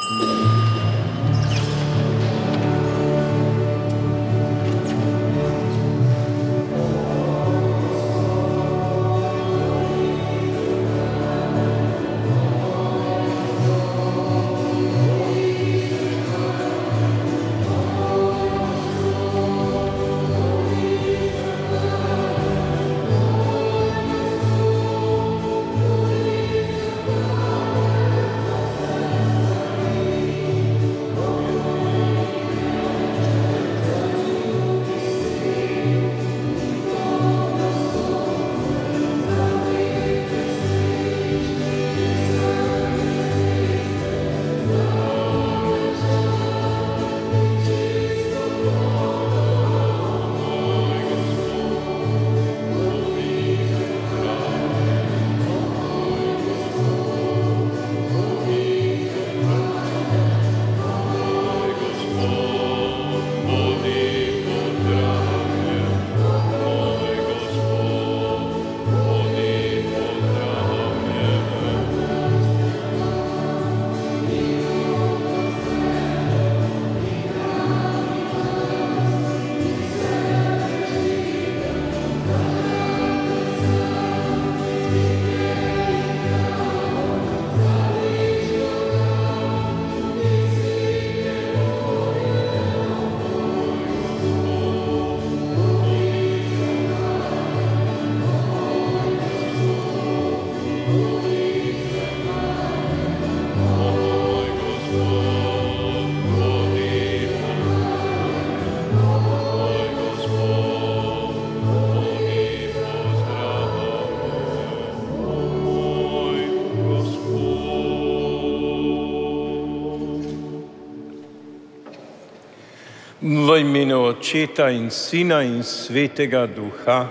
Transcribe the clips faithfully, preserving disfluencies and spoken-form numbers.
V imenu Očeta in Sina in Svetega Duha.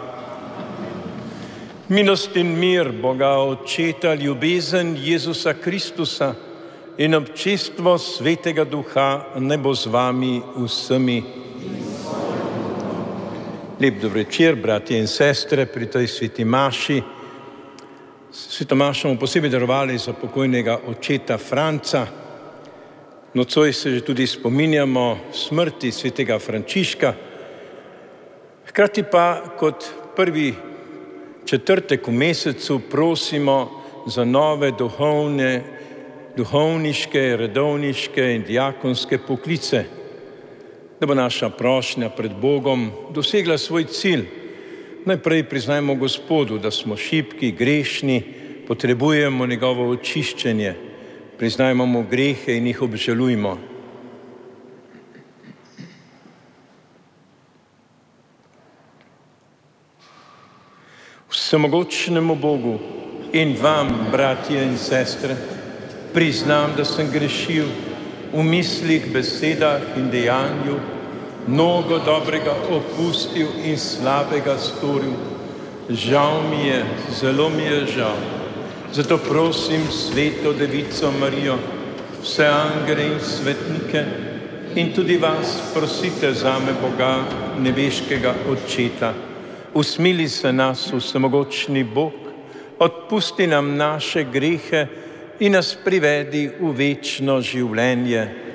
Milost in mir Boga Očeta, ljubezen Jezusa Kristusa in občestvo Svetega Duha naj bo z vami vsemi. Lep dober večer, bratje in sestre, pri tej sveti maši. Sveto mašo bomo posebej darovali za pokojnega očeta Franca. Nocoj se že tudi spominjamo smrti svetega Frančiška. Hkrati pa kot prvi četrtek v mesecu prosimo za nove duhovne, duhovniške, redovniške in diakonske poklice, da bo naša prošnja pred Bogom dosegla svoj cilj. Najprej priznajmo Gospodu, da smo šibki, grešni, potrebujemo njegovo očiščenje. Priznajmo mu grehe in jih obžalujmo. Vsemogočnemu Bogu in vam, bratje in sestre, priznam, da sem grešil v mislih, besedah in dejanju, mnogo dobrega opustil in slabega storil. Žal mi je, zelo mi je žal. Zato prosim Sveto Devico Marijo, vse angele in svetnike in tudi vas prosite zame Boga, nebeškega Očeta. Usmili se nas, vsemogočni Bog, odpusti nam naše grehe in nas privedi v večno življenje.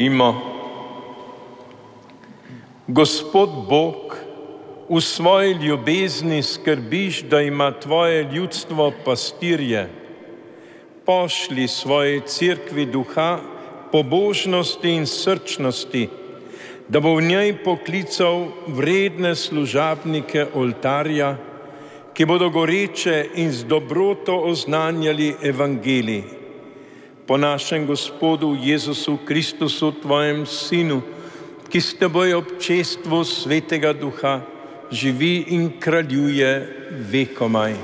Molimo. Gospod Bog, v svoji ljubezni skrbiš, da ima tvoje ljudstvo pastirje. Pošli svoji cerkvi duha pobožnosti in srčnosti, da bo v njej poklical vredne služabnike oltarja, ki bodo goreče in z dobroto oznanjali evangelij. Po našem Gospodu Jezusu Kristusu, tvojem Sinu, ki s teboj ob čestvu Svetega Duha živi in kraljuje vekomaj.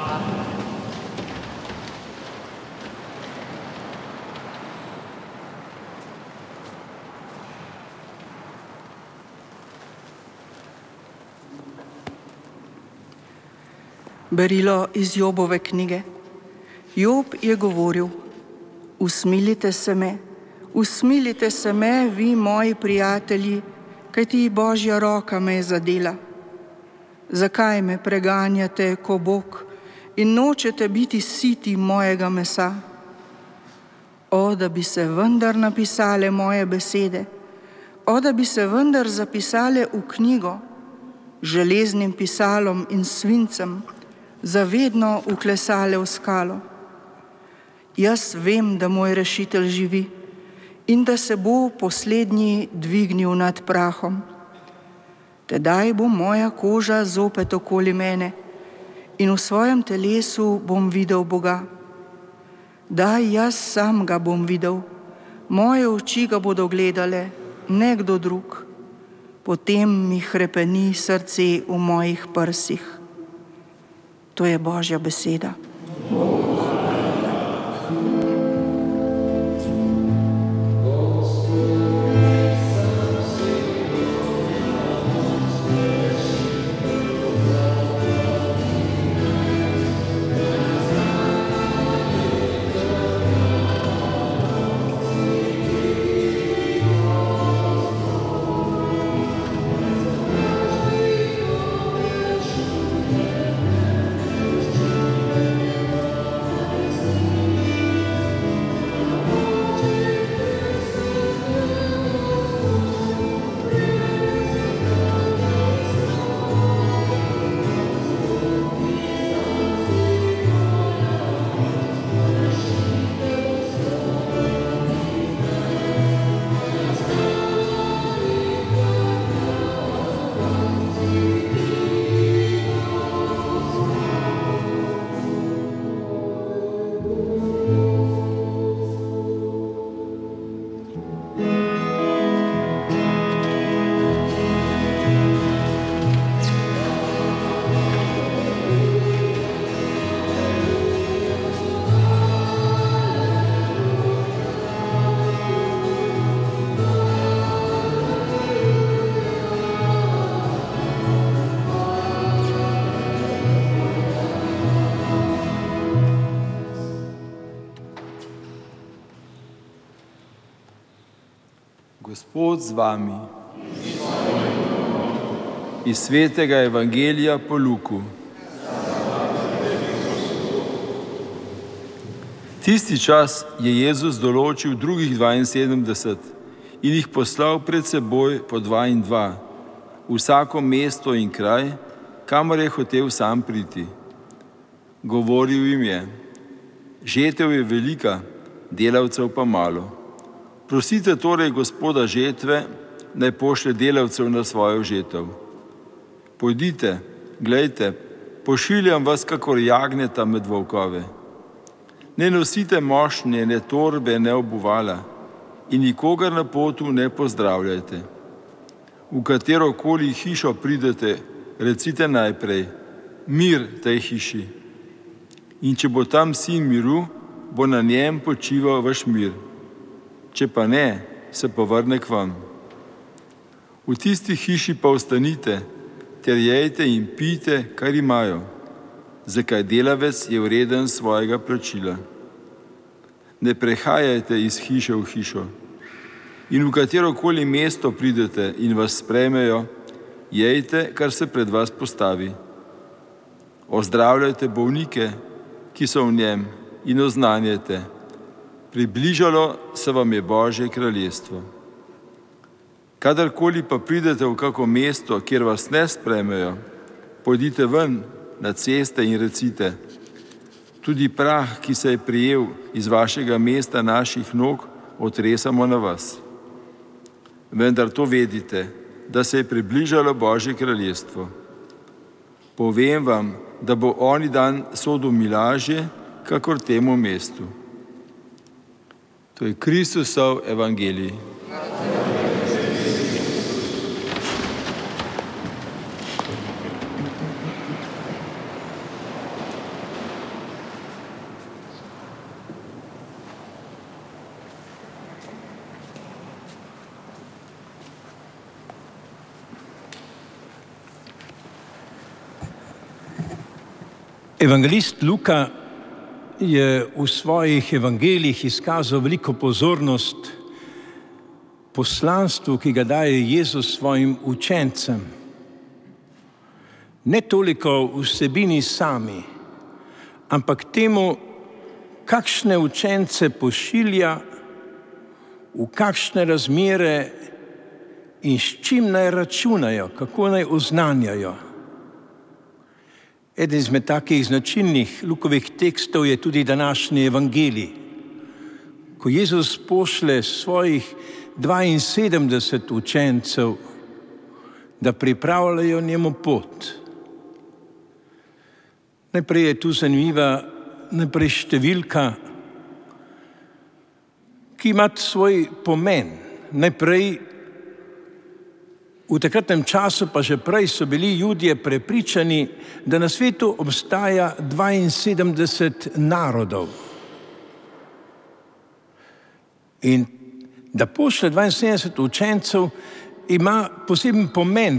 Berilo iz Jobove knjige. Job je govoril: Usmilite se me, usmilite se me, vi moji prijatelji, kajti Božja roka me je zadela. Zakaj me preganjate, ko Bog, in nočete biti siti mojega mesa? O, da bi se vendar napisale moje besede, o, da bi se vendar zapisale v knjigo, železnim pisalom in svincem, zavedno uklesale v skalo. Jaz vem, da moj rešitelj živi in da se bo poslednji dvignil nad prahom. Tedaj bo moja koža zopet okoli mene in v svojem telesu bom videl Boga. Da, jaz sam ga bom videl, moje oči ga bodo gledale, ne kdo drug. Potem mi hrepeni srce v mojih prsih. To je Božja beseda. Gospod z vami. Iz svetega evangelija po Luku. Tisti čas je Jezus določil drugih dvainsedemdeset in jih poslal pred seboj po dva in dva, vsako mesto in kraj, kamor je hotel sam priti. Govoril jim je: žetev je velika, delavcev pa malo. Prosite torej Gospoda žetve, naj pošlje delavcev na svojo žetev. Pojdite, glejte, pošiljam vas kakor jagnjeta med volkove. Ne nosite mošnje, ne torbe, ne obuvala in nikogar na potu ne pozdravljajte. V katerokoli hišo pridete, recite najprej: mir tej hiši. In če bo tam sin miru, bo na njem počival vaš mir. Če pa ne, se povrne k vam. V tisti hiši pa ostanite, ter jejte in pijte, kar imajo, zakaj delavec je vreden svojega plačila. Ne prehajajte iz hiše v hišo. In v katerokoli mesto pridete in vas sprejmejo, jejte, kar se pred vas postavi. Ozdravljajte bolnike, ki so v njem, in oznanjajte: približalo se vam je Božje kraljestvo. Kadarkoli pa pridete v kako mesto, kjer vas ne sprejmejo, pojdite ven na ceste in recite: tudi prah, ki se je prijel iz vašega mesta naših nog, otresamo na vas. Vendar to vedite, da se je približalo Božje kraljestvo. Povem vam, da bo oni dan Sodomi lažje, kakor temu mestu. To je Kristusov evangelij. Evangelist Luka je v svojih evangelijih izkazal veliko pozornost poslanstvu, ki ga daje Jezus svojim učencem. Ne toliko vsebini sami, ampak temu, kakšne učence pošilja, v kakšne razmere in s čim naj računajo, kako naj oznanjajo. Eden izmed takih značilnih Lukovih tekstov je tudi današnji evangelij, ko Jezus pošle svojih dvainsedemdeset učencev, da pripravljajo njemu pot. Najprej je tu zanimiva najprej številka, ki ima svoj pomen. Najprej v takratnem času, pa že prej, so bili Judje prepričani, da na svetu obstaja dvainsedemdeset narodov. In da pošlje dvainsedemdeset učencev, ima poseben pomen,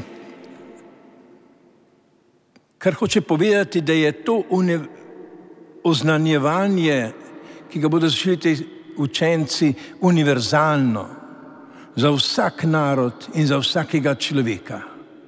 kar hoče povedati, da je to oznanjevanje, ki ga bodo začeli ti učenci, univerzalno za vsak narod in za vsakega človeka.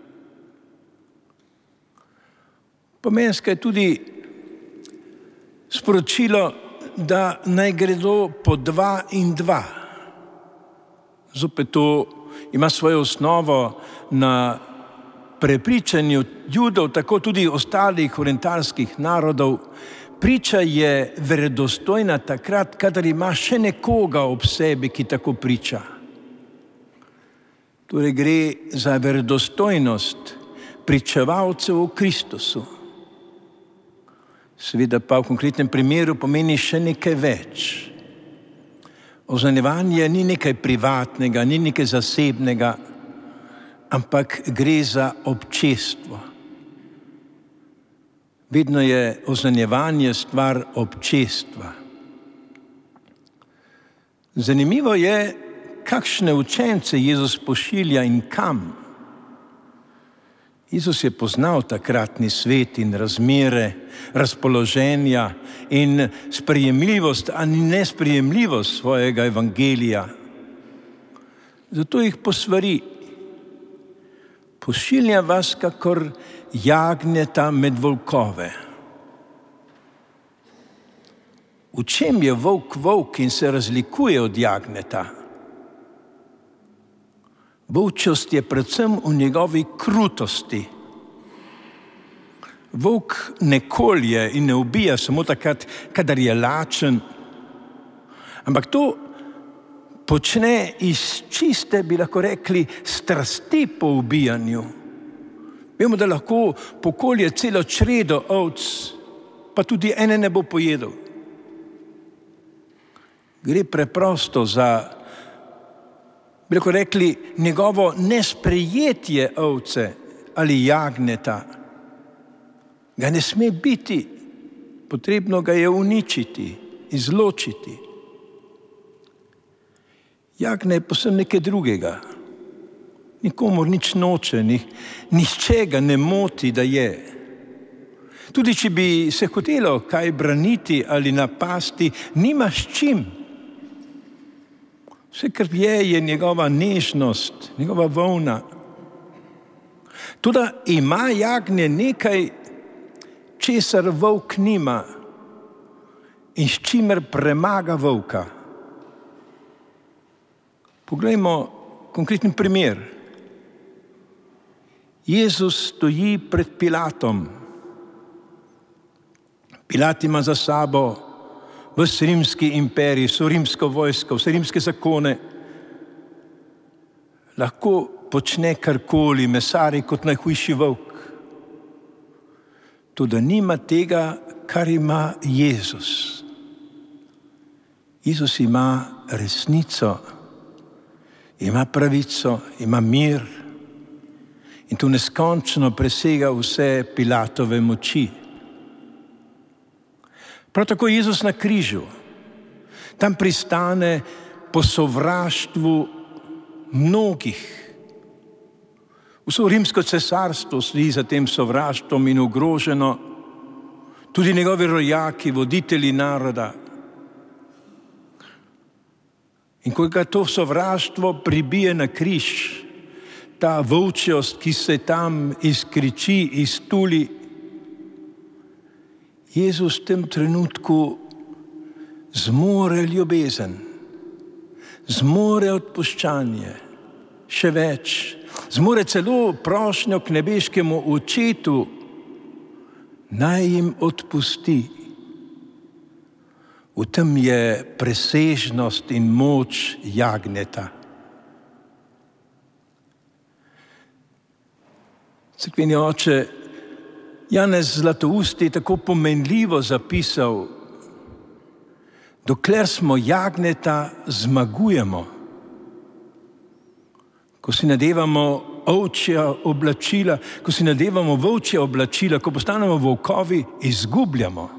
Pomensko je tudi sporočilo, da naj gredo po dva in dva. Zopet to ima svojo osnovo na prepričanju Judov, tako tudi ostalih orientalskih narodov. Priča je verodostojna takrat, kadar ima še nekoga ob sebi, ki tako priča. Torej gre za verodostojnost pričevalcev o Kristusu. Seveda pa v konkretnem primeru pomeni še nekaj več. Oznanjevanje ni nekaj privatnega, ni nekaj zasebnega, ampak gre za občestvo. Vedno je oznanjevanje stvar občestva. Zanimivo je, kakšne učence Jezus pošilja in kam. Jezus je poznal takratni svet in razmere, razpoloženja in sprejemljivost ali nesprejemljivost svojega evangelija. Zato jih posvari: pošilja vas kakor jagnjeta med volkove. V čem je volk volk in se razlikuje od jagnjeta? Volčost je predvsem v njegovi krutosti. Volk ne kolje in ne ubija samo takrat, kadar je lačen, ampak to počne iz čiste, bi lahko rekli, strasti po ubijanju. Vemo, da lahko pokolje celo čredo ovc, pa tudi ene ne bo pojedel. Gre preprosto za, bi lahko rekli, njegovo nesprejetje ovce ali jagnjeta. Ga ne sme biti, potrebno ga je uničiti, izločiti. Jagnje je posebno nekaj drugega. Nikomor nič noče, nihče ga ne moti, da je. Tudi če bi se hotelo kaj braniti ali napasti, nima s čim. Vse, kar je, je njegova nežnost, njegova volna. Toda ima jagnje nekaj, česar volk nima in s čimer premaga volka. Poglejmo konkreten primer. Jezus stoji pred Pilatom. Pilat ima za sabo ves rimski imperij, vso rimsko vojsko, vse rimske zakone. Lahko počne karkoli, mesari kot najhujši volk. Toda nima tega, kar ima Jezus. Jezus ima resnico, ima pravico, ima mir in to neskončno presega vse Pilatove moči. Prav tako Jezus na križu, tam pristane po sovraštvu mnogih. Vso rimsko cesarstvo sledi za tem sovraštvom in ogroženo, tudi njegovi rojaki, voditelji naroda. In ko ga to sovraštvo pribije na križ, ta volčjost, ki se tam izkriči, iztuli, Jezus v tem trenutku zmore ljubezen, zmore odpuščanje, še več, zmore celo prošnjo k nebeškemu Očetu, naj jim odpusti. V tem je presežnost in moč jagnjeta. Cerkveni oče Janez Zlatoust je tako pomenljivo zapisal: dokler smo jagnjeta, zmagujemo. Ko si nadevamo ovčja oblačila, ko si nadevamo volčja oblačila, ko postanemo volkovi, izgubljamo.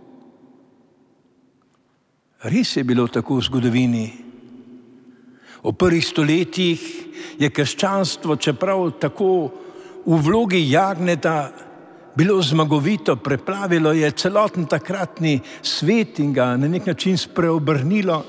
Res je bilo tako v zgodovini. V prvih stoletjih je krščanstvo, čeprav tako v vlogi jagnjeta, bilo zmagovito, preplavilo je celoten takratni svet in ga na nek način spreobrnilo.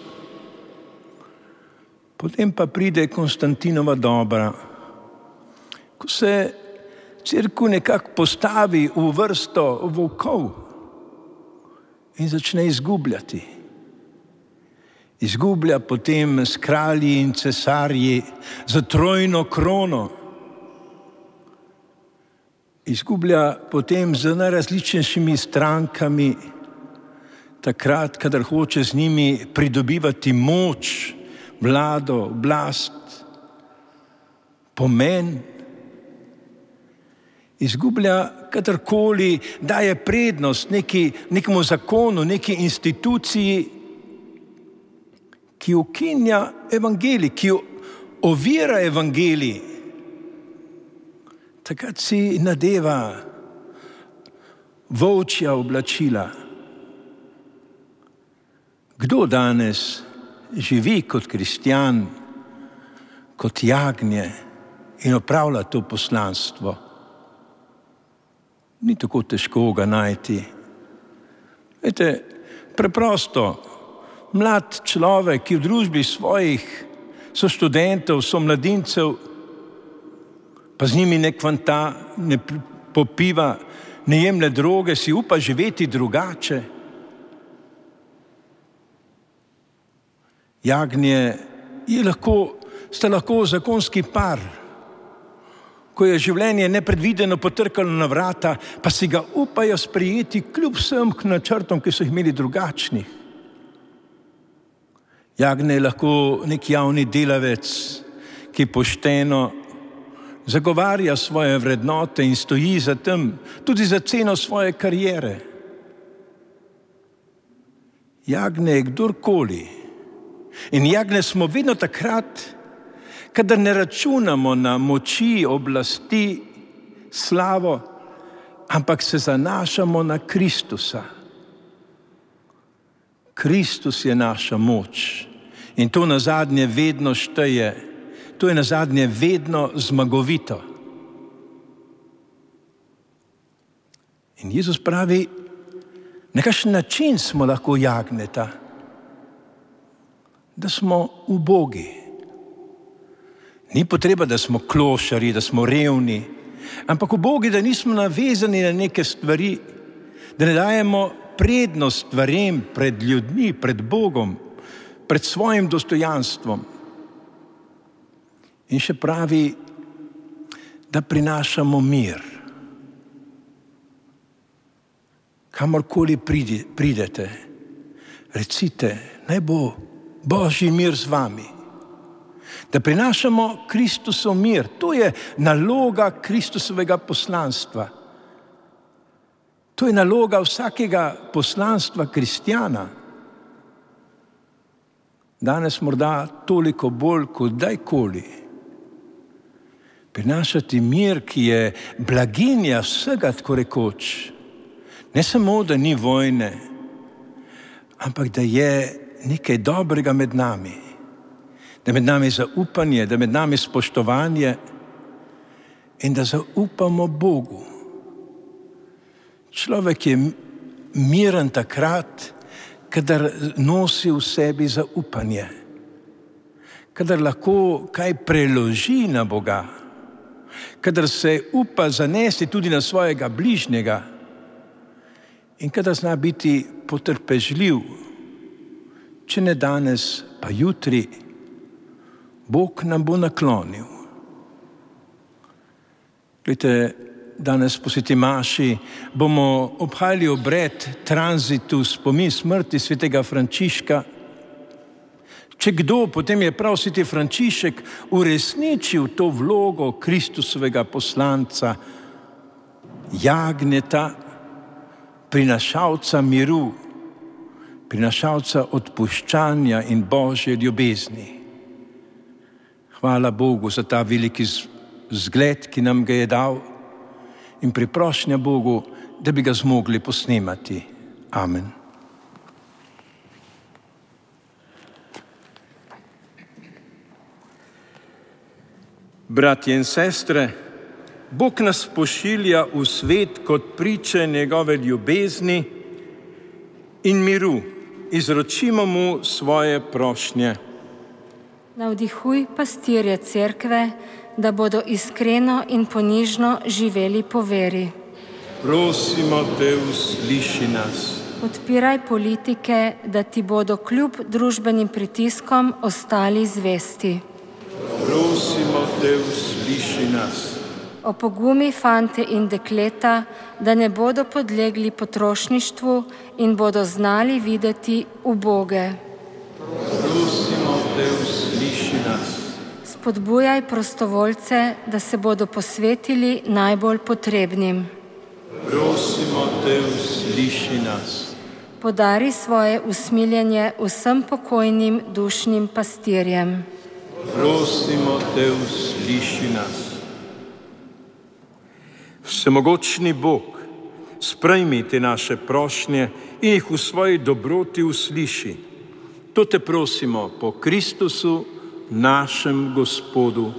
Potem pa pride Konstantinova doba, ko se cerkev nekako postavi v vrsto volkov in začne izgubljati. Izgublja potem s kralji in cesarji za trojno krono. Izgublja potem z najrazličnejšimi strankami, takrat, kadar hoče z njimi pridobivati moč, vlado, oblast, pomen. Izgublja kadarkoli daje prednost neki, nekemu zakonu, neki instituciji, ki ukinja evangelij, ki ovira evangelij. Takrat si nadeva volčja oblačila. Kdo danes živi kot kristjan, kot jagnje in opravlja to poslanstvo? Ni tako težko ga najti. Vete, preprosto, mlad človek, ki v družbi svojih soštudentov, somladincev, pa z njimi ne kvanta, ne popiva, ne jemlje droge, si upa živeti drugače. Jagnje je lahko, sta lahko zakonski par, ko je življenje nepredvideno potrkalo na vrata, pa si ga upajo sprejeti kljub vsem k načrtom, ki so jih imeli drugačnih. Jagnje je lahko nek javni delavec, ki pošteno zagovarja svoje vrednote in stoji za tem, tudi za ceno svoje kariere. Jagnje je kdorkoli. In jagnje smo vedno takrat, kadar ne računamo na moči, oblasti, slavo, ampak se zanašamo na Kristusa. Kristus je naša moč in to nazadnje vedno šteje. To je nazadnje vedno zmagovito. In Jezus pravi, na kakšen način smo lahko jagnjeta? Da smo ubogi. Ni potreba, da smo klošari, da smo revni, ampak ubogi, da nismo navezani na neke stvari, da ne dajemo prednost stvarem pred ljudmi, pred Bogom, pred svojim dostojanstvom. In še pravi, da prinašamo mir. Kamorkoli pridete, recite, naj bo Božji mir z vami. Da prinašamo Kristusov mir. To je naloga Kristusovega poslanstva. To je naloga vsakega poslanstva kristjana. Danes morda toliko bolj kot kdajkoli. Prinašati mir, ki je blaginja vsega, tako rekoč. Ne samo, da ni vojne, ampak da je nekaj dobrega med nami. Da med nami zaupanje, da med nami spoštovanje in da zaupamo Bogu. Človek je miren takrat, kadar nosi v sebi zaupanje, kadar lahko kaj preloži na Boga, kadar se upa zanesti tudi na svojega bližnjega in kadar zna biti potrpežljiv, če ne danes, pa jutri, Bog nam bo naklonil. Glejte, danes po sveti maši bomo obhajali obred tranzitu, spomin smrti svetega Frančiška. Če kdo, potem je prav sveti Frančišek uresničil to vlogo Kristusovega poslanca, jagnjeta, prinašalca miru, prinašalca odpuščanja in Božje ljubezni. Hvala Bogu za ta veliki zgled, ki nam ga je dal, in priprošnja Bogu, da bi ga zmogli posnemati. Amen. Bratje in sestre, Bog nas pošilja v svet kot priče njegove ljubezni in miru. Izročimo mu svoje prošnje. Navdihuj pastirje cerkve, da bodo iskreno in ponižno živeli po veri. Prosimo te, usliši nas. Podpiraj politike, da ti bodo kljub družbenim pritiskom ostali zvesti. Prosimo te, usliši nas. Opogumi fante in dekleta, da ne bodo podlegli potrošništvu in bodo znali videti uboge. Prosimo te, usliši nas. Spodbujaj prostovoljce, da se bodo posvetili najbolj potrebnim. Prosimo te, usliši nas. Podari svoje usmiljenje vsem pokojnim dušnim pastirjem. Prosimo te, usliši nas. Vsemogočni Bog, sprejmi te naše prošnje in jih v svoji dobroti usliši. To te prosimo po Kristusu, našem Gospodu.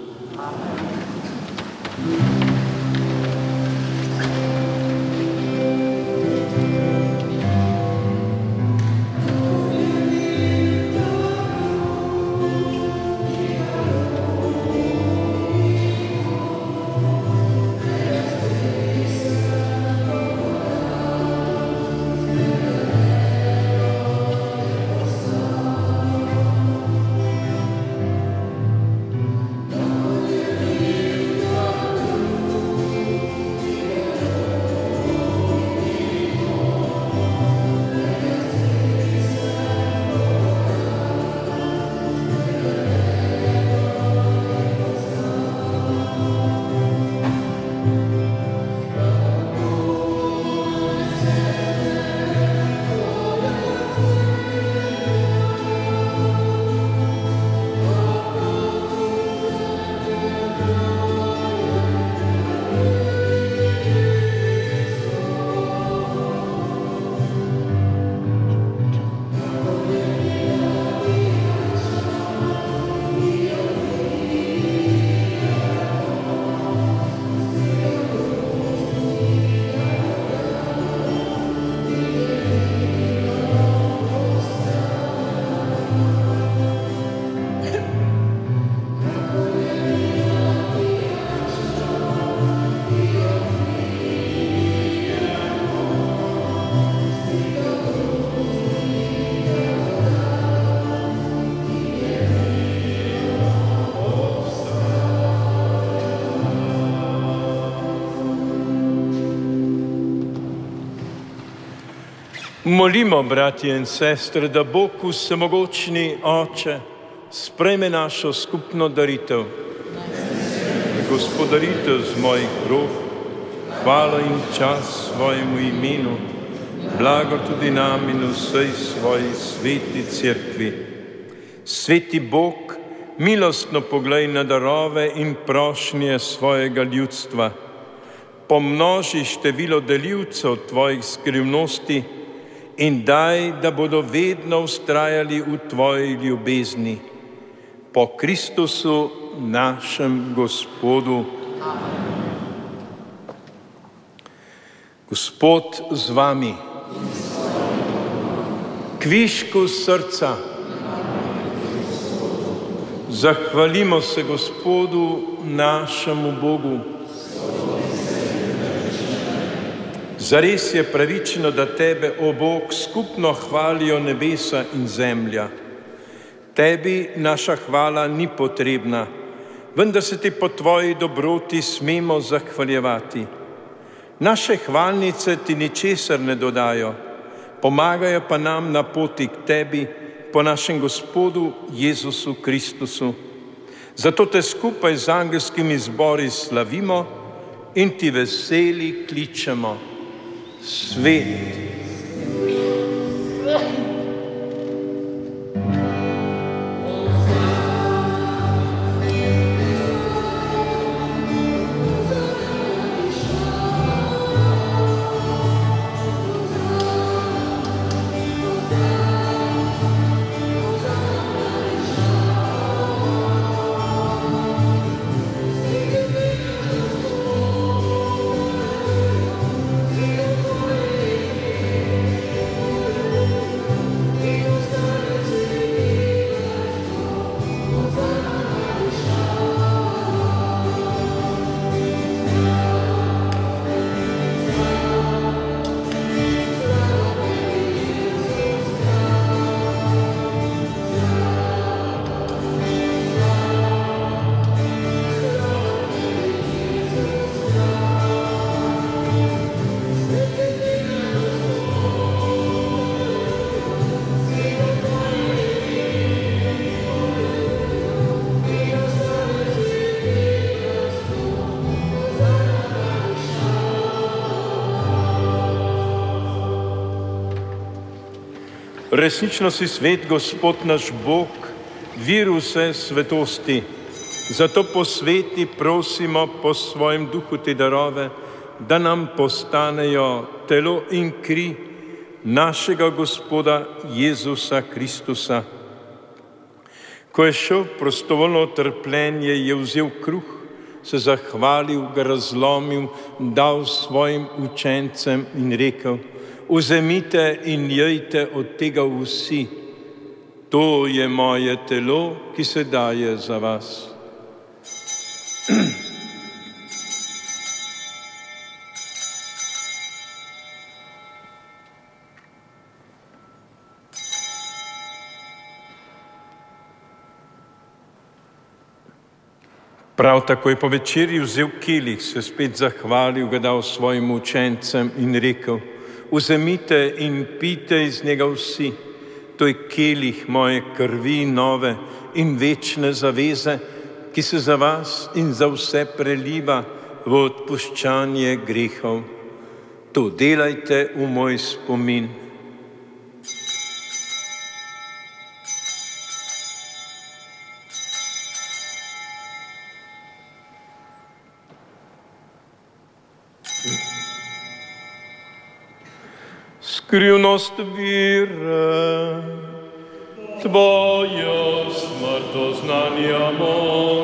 Molimo, bratje in sestre, da Bog vsemogočni Oče sprejme našo skupno daritev. Gospodaritev z mojih rok, hvala in čas svojemu imenu, blago tudi nam in vsej svoji sveti cerkvi. Sveti Bog, milostno poglej na darove in prošnje svojega ljudstva. Pomnoži število delivcev tvojih skrivnosti in daj, da bodo vedno vztrajali v tvoji ljubezni. Po Kristusu, našem Gospodu. Gospod z vami. Kvišku srca. Zahvalimo se Gospodu, našemu Bogu. Zares je pravično, da tebe, o Bog, skupno hvalijo nebesa in zemlja. Tebi naša hvala ni potrebna, vendar se ti po tvoji dobroti smemo zahvaljevati. Naše hvalnice ti ničesar ne dodajo, pomagajo pa nam na poti k tebi, po našem Gospodu Jezusu Kristusu. Zato te skupaj z angelskimi zbori slavimo in ti veseli kličemo. Svet. Resnično si svet, Gospod naš Bog, vir vse svetosti. Zato posveti prosimo po svojem duhu te darove, da nam postanejo telo in kri našega Gospoda Jezusa Kristusa. Ko je šel prostovoljno trpljenje, je vzel kruh, se zahvalil, ga razlomil, dal svojim učencem in rekel: Vzemite in jejte od tega vsi. To je moje telo, ki se daje za vas. Prav tako je po večerji vzel kelih, se spet zahvalil, ga dal svojim učencem in rekel: Vzemite in pijte iz njega vsi, to je kelih moje krvi nove in večne zaveze, ki se za vas in za vse preliva v odpuščanje grehov. To delajte v moj spomin. Skrivnost vire, Tvojo smrt oznanjamo,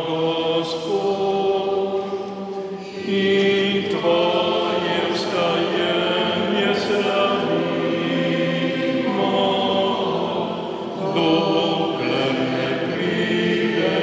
Gospod, in Tvoje vstajenje slavimo, dokler ne pride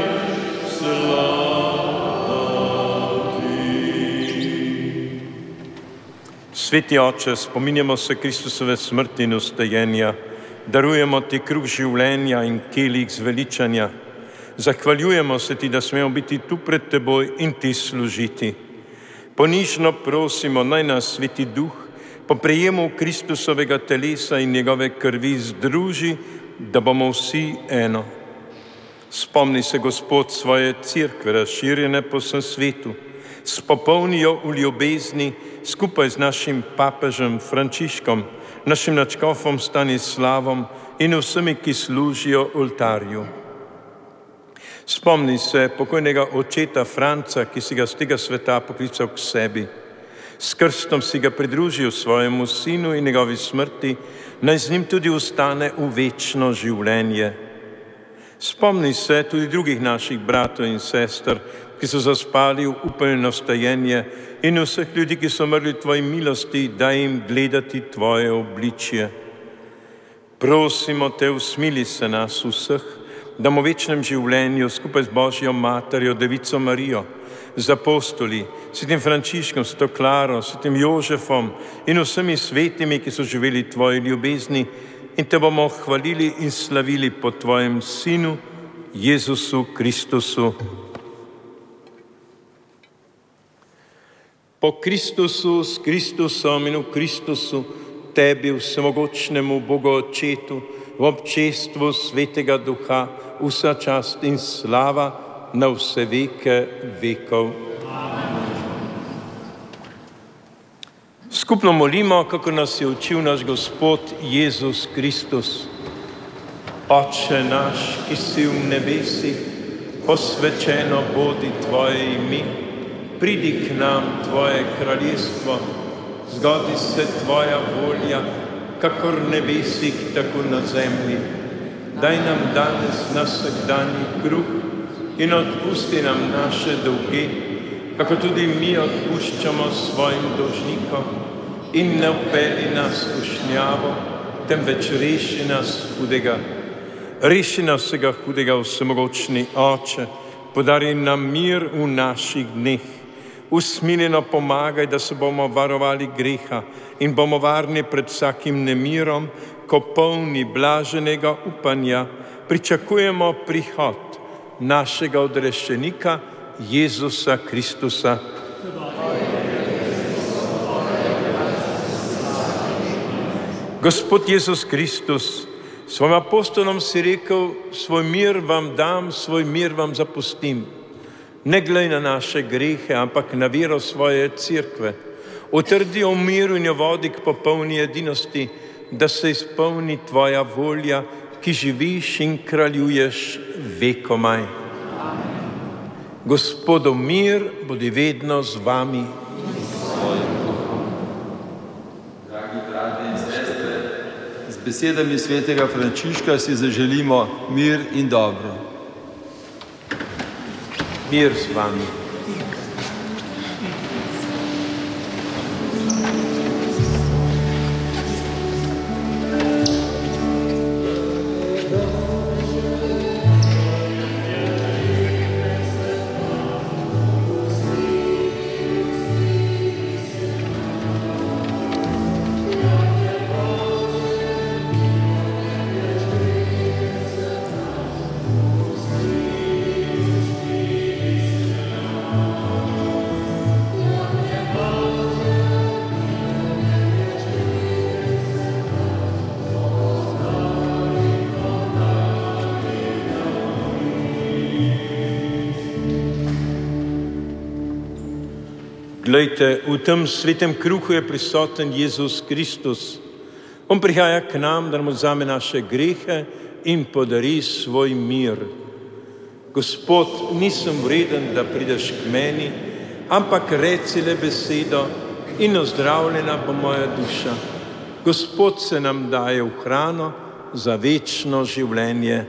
slava Ti. Sveti Oče, spominjamo se Kristusove smrti in vstajenja, darujemo Ti kruh življenja in kelih zveličanja. Zahvaljujemo se Ti, da smemo biti tu pred Teboj in Ti služiti. Ponižno prosimo, naj nas Sveti Duh po prejemu Kristusovega telesa in njegove krvi združi, da bomo vsi eno. Spomni se, Gospod, svoje cerkve, razširjene po vsem svetu, spopolni jo v ljubezni skupaj z našim papežem Frančiškom, našim nadškofom Stanislavom in vsemi, ki služijo oltarju. Spomni se pokojnega očeta Franca, ki si ga z tega sveta poklical k sebi. S krstom si ga pridružil svojemu sinu in njegovi smrti, naj z njim tudi ostane v večno življenje. Spomni se tudi drugih naših bratov in sester, ki so zaspali v upanju na vstajenje, in vseh ljudi, ki so umrli v tvoji milosti, daj jim gledati tvoje obličje. Prosimo te, usmili se nas vseh, da v večnem življenju skupaj z Božjo materjo, Devico Marijo, z apostoli, svetim Frančiškom, sveto Klaro, svetim Jožefom in vsemi svetimi, ki so živeli tvoji ljubezni, in te bomo hvalili in slavili po tvojem Sinu, Jezusu Kristusu. Po Kristusu, s Kristusom in v Kristusu, tebi, vsemogočnemu Bogu Očetu, v občestvu Svetega Duha, vsa čast in slava na vse veke vekov. Skupno molimo, kako nas je učil naš Gospod Jezus Kristus. Oče naš, ki si v nebesih, posvečeno bodi tvoje ime, pridi k nam tvoje kraljestvo, zgodi se tvoja volja, kakor v nebesih, tako na zemlji. Daj nam danes naš vsakdanji kruh in odpusti nam naše dolge, kako tudi mi odpuščamo svojim dolžnikom, in ne vpelji nas v kušnjavo, temveč reši nas hudega. Reši nas vsega hudega, vsemogočni Oče, podari nam mir v naših dneh. Usmiljeno pomagaj, da se bomo varovali greha in bomo varni pred vsakim nemirom, ko polni blaženega upanja pričakujemo prihod našega odrešenika Jezusa Kristusa. Gospod Jezus Kristus, svojim apostolom si rekel, svoj mir vam dam, svoj mir vam zapustim. Ne glej na naše grehe, ampak na vero svoje cerkve. Utrdi o miru in jo vodi k popolni edinosti, da se izpolni tvoja volja, ki živiš in kraljuješ vekomaj. Gospodov mir bodi vedno z vami. Dragi brati in sestre, z besedami svetega Frančiška si zaželimo mir in dobro. Mir z vami. Glejte, v tem svetem kruhu je prisoten Jezus Kristus. On prihaja k nam, da nam vzame naše grehe in podari svoj mir. Gospod, nisem vreden, da prideš k meni, ampak reci le besedo in ozdravljena bo moja duša. Gospod se nam daje v hrano za večno življenje.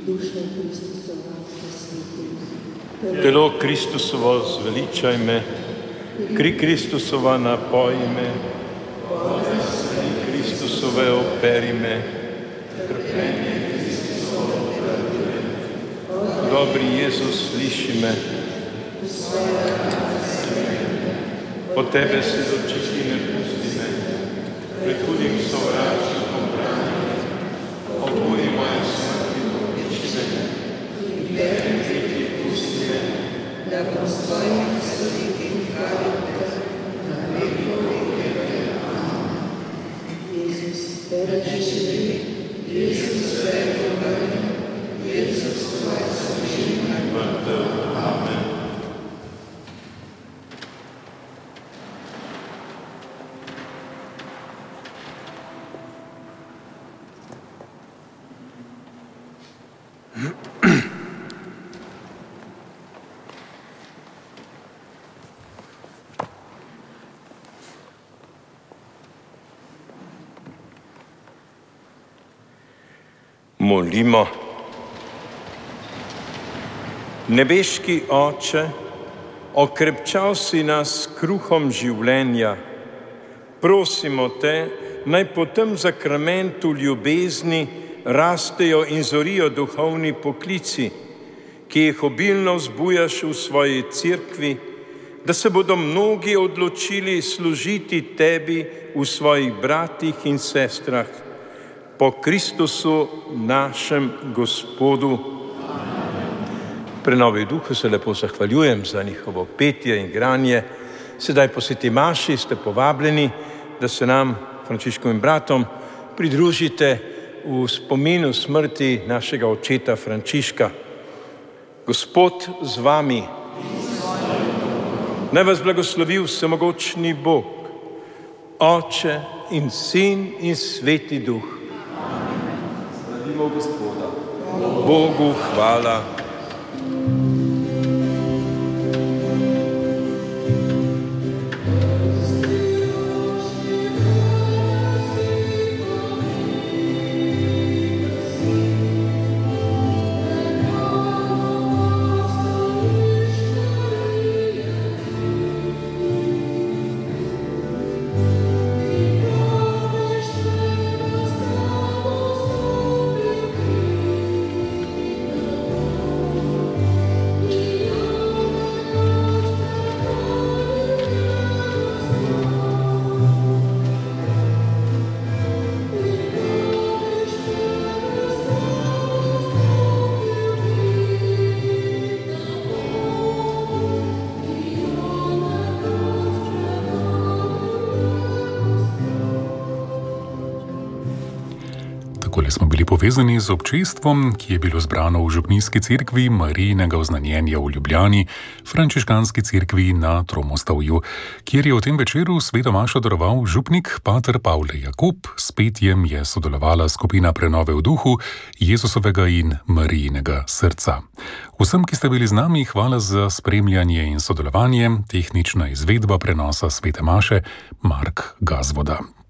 Telo Kristusovo zveličaj me, kri Kristusova napoj me, Kristusove operi me, trpljenje Kristusovo pravuje. Dobri Jezus, sliši me, od Tebe se dočeki ne pusti me, pred hudim sovražnikom brani, oburi moje smrti dobiči me, in žiti pusti me, da bom s tvojim sreditim hvalil te, na veliko veke. Jezus, Tebe živi, Jezus, Tebe vrni, Jezus, Tvoj služina, vrtel. Amen. Molimo. Nebeški Oče, okrepčal si nas kruhom življenja. Prosimo te, naj po tem zakramentu ljubezni rastejo in zorijo duhovni poklici, ki jih obilno vzbujaš v svoji cerkvi, da se bodo mnogi odločili služiti tebi v svojih bratih in sestrah. Po Kristusu, našem Gospodu. Prenovi duhu se lepo zahvaljujem za njihovo petje in igranje. Sedaj po sveti maši ste povabljeni, da se nam, Frančiškovim bratom, pridružite v spominu smrti našega očeta Frančiška. Gospod z vami. Naj vas blagoslovi vsemogočni Bog, Oče in Sin in Sveti Duh. Gospoda. Bogu hvala. Takole smo bili povezani z občestvom, ki je bilo zbrano v Župnijski cerkvi Marijinega oznanjenja v Ljubljani, Frančiškanski cerkvi na Tromostovju, kjer je v tem večeru sveto mašo daroval župnik pater Pavle Jakob. S petjem je sodelovala skupina Prenove v duhu Jezusovega in Marijinega srca. Vsem, ki ste bili z nami, hvala za spremljanje in sodelovanje. Tehnična izvedba prenosa svete maše Mark Gazvoda.